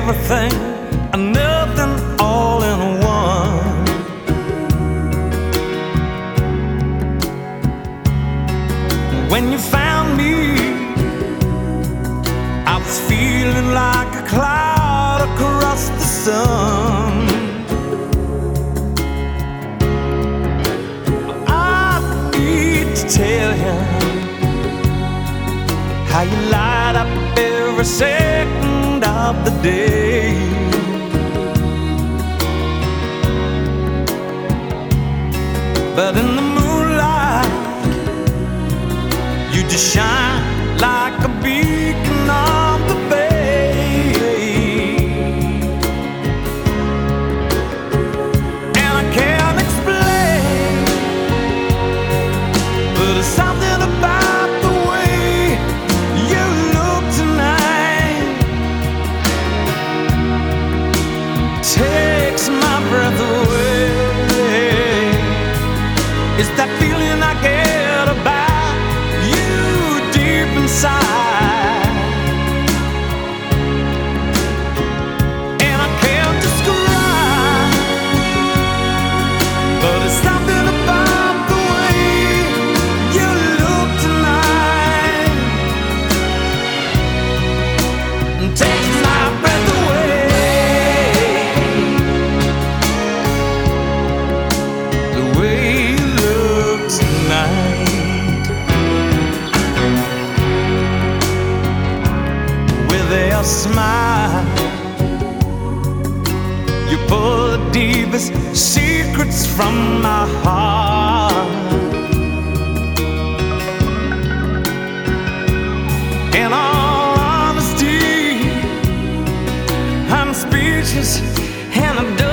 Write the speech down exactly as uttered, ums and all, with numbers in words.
everything and nothing all in one. When you found me, I was feeling like a cloud across the sun. I need to tell you how you light up every second of the day. But in the moonlight, you just shine like a beacon on the bay. And I can't explain, but there's something about the way you look tonight takes my breath away. It's that feeling I get about you deep inside, and I can't describe, but it's something about the way you look tonight and takes my breath away. The way you look tonight, with a smile, you pull the deepest secrets from my heart. In all honesty, I'm speechless and I